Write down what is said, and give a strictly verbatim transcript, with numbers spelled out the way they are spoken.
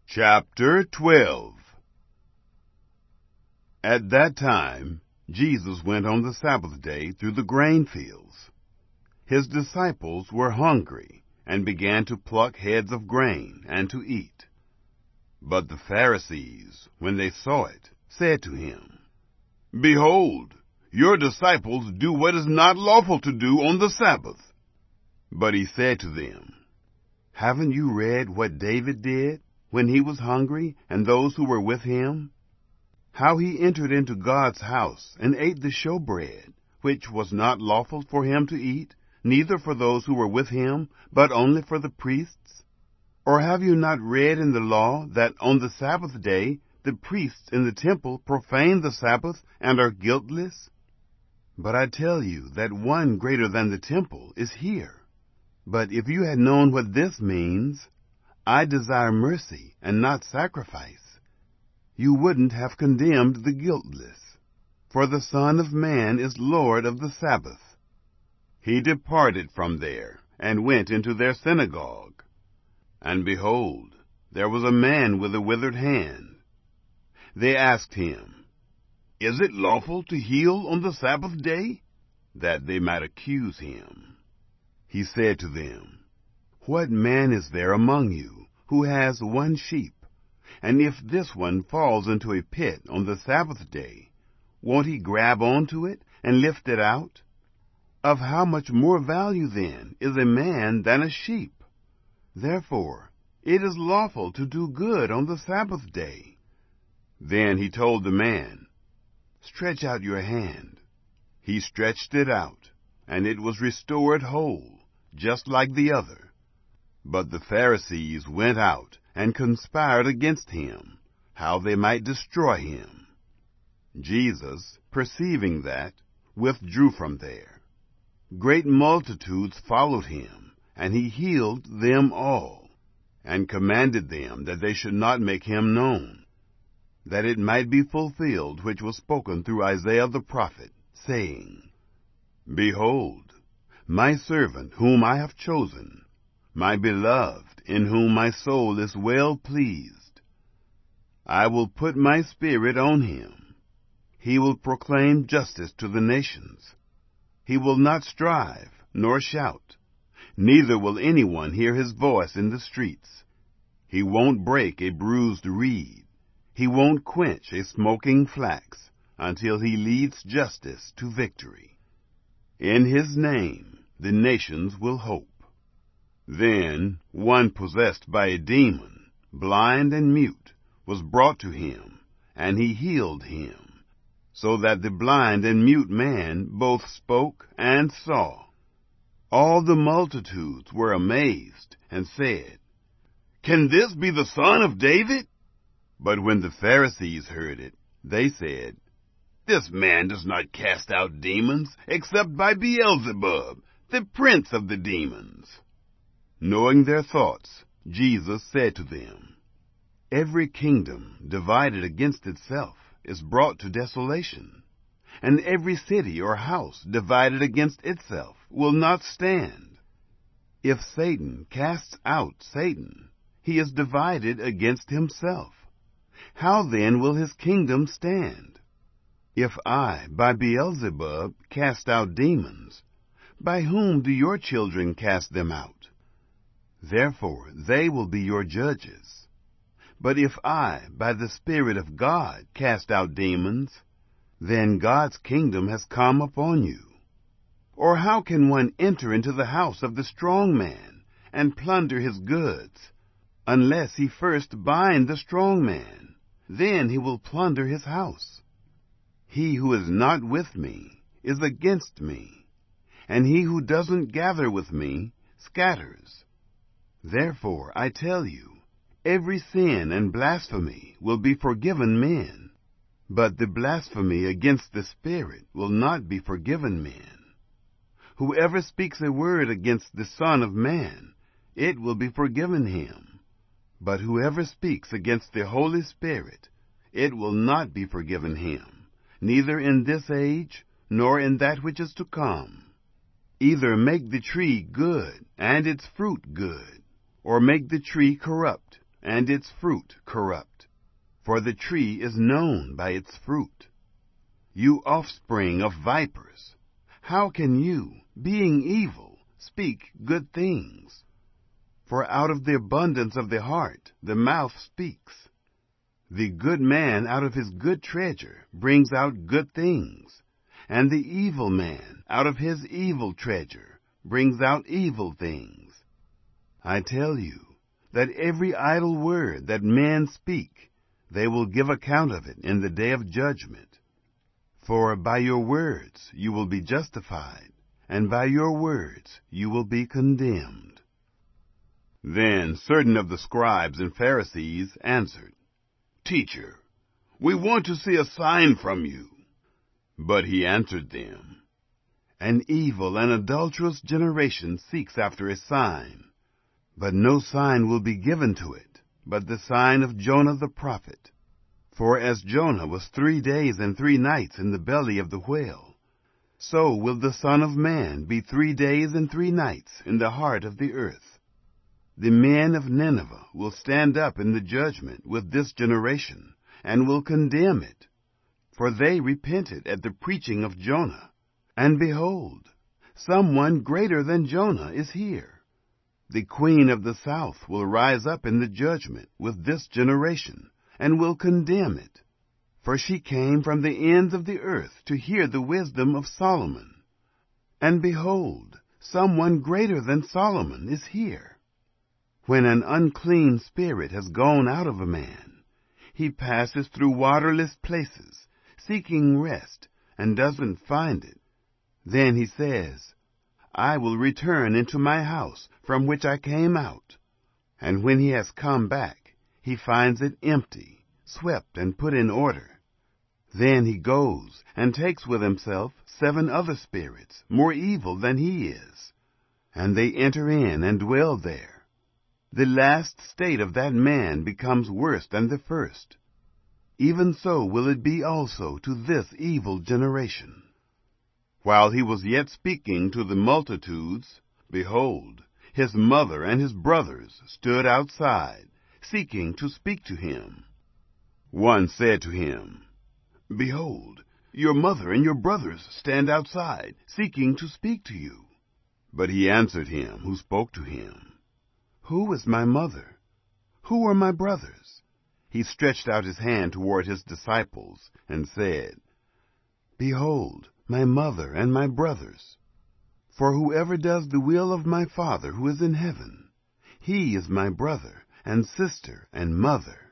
Chapter twelve. At that time, Jesus went on the Sabbath day through the grain fields. His disciples were hungry and began to pluck heads of grain and to eat. But the Pharisees, when they saw it, said to him, "Behold, your disciples do what is not lawful to do on the Sabbath." But he said to them, "Haven't you read what David did when he was hungry and those who were with him? How he entered into God's house and ate the showbread, which was not lawful for him to eat, neither for those who were with him, but only for the priests? Or have you not read in the law that on the Sabbath day the priests in the temple profane the Sabbath and are guiltless? But I tell you that one greater than the temple is here. But if you had known what this means, 'I desire mercy and not sacrifice,' you wouldn't have condemned the guiltless. For the Son of Man is Lord of the Sabbath." He departed from there and went into their synagogue. And behold, there was a man with a withered hand. They asked him, "Is it lawful to heal on the Sabbath day?" that they might accuse him. He said to them, "What man is there among you who has one sheep, and if this one falls into a pit on the Sabbath day, won't he grab onto it and lift it out? Of how much more value, then, is a man than a sheep? Therefore, it is lawful to do good on the Sabbath day." Then he told the man, "Stretch out your hand." He stretched it out, and it was restored whole, just like the other. But the Pharisees went out and conspired against him, how they might destroy him. Jesus, perceiving that, withdrew from there. Great multitudes followed him, and he healed them all, and commanded them that they should not make him known, that it might be fulfilled which was spoken through Isaiah the prophet, saying, "Behold, my servant whom I have chosen, my beloved, in whom my soul is well pleased. I will put my spirit on him. He will proclaim justice to the nations. He will not strive, nor shout, neither will anyone hear his voice in the streets. He won't break a bruised reed. He won't quench a smoking flax, until he leads justice to victory. In his name the nations will hope." Then one possessed by a demon, blind and mute, was brought to him, and he healed him, so that the blind and mute man both spoke and saw. All the multitudes were amazed and said, "Can this be the Son of David?" But when the Pharisees heard it, they said, "This man does not cast out demons except by Beelzebub, the prince of the demons." Knowing their thoughts, Jesus said to them, "Every kingdom divided against itself is brought to desolation, and every city or house divided against itself will not stand. If Satan casts out Satan, he is divided against himself. How then will his kingdom stand? If I, by Beelzebub, cast out demons, by whom do your children cast them out? Therefore they will be your judges. But if I, by the Spirit of God, cast out demons, then God's kingdom has come upon you. Or how can one enter into the house of the strong man and plunder his goods, unless he first bind the strong man? Then he will plunder his house. He who is not with me is against me, and he who doesn't gather with me scatters. Therefore I tell you, every sin and blasphemy will be forgiven men, but the blasphemy against the Spirit will not be forgiven men. Whoever speaks a word against the Son of Man, it will be forgiven him. But whoever speaks against the Holy Spirit, it will not be forgiven him, neither in this age, nor in that which is to come. Either make the tree good, and its fruit good, or make the tree corrupt, and its fruit corrupt. For the tree is known by its fruit. You offspring of vipers, how can you, being evil, speak good things? For out of the abundance of the heart the mouth speaks. The good man out of his good treasure brings out good things, and the evil man out of his evil treasure brings out evil things. I tell you that every idle word that men speak, they will give account of it in the day of judgment. For by your words you will be justified, and by your words you will be condemned. Then certain of the scribes and Pharisees answered, Teacher, we want to see a sign from you. But he answered them, An evil and adulterous generation seeks after a sign, but no sign will be given to it, but the sign of Jonah the prophet. For as Jonah was three days and three nights in the belly of the whale, so will the Son of Man be three days and three nights in the heart of the earth. The men of Nineveh will stand up in the judgment with this generation, and will condemn it. For they repented at the preaching of Jonah. And behold, someone greater than Jonah is here. The queen of the south will rise up in the judgment with this generation, and will condemn it. For she came from the ends of the earth to hear the wisdom of Solomon. And behold, someone greater than Solomon is here. When an unclean spirit has gone out of a man, he passes through waterless places, seeking rest, and doesn't find it. Then he says, I will return into my house from which I came out. And when he has come back, he finds it empty, swept and put in order. Then he goes and takes with himself seven other spirits, more evil than he is, and they enter in and dwell there. The last state of that man becomes worse than the first. Even so will it be also to this evil generation. While he was yet speaking to the multitudes, behold, his mother and his brothers stood outside, seeking to speak to him. One said to him, Behold, your mother and your brothers stand outside, seeking to speak to you. But he answered him who spoke to him, Who is my mother? Who are my brothers? He stretched out his hand toward his disciples and said, Behold, my mother and my brothers. For whoever does the will of my Father who is in heaven, he is my brother and sister and mother.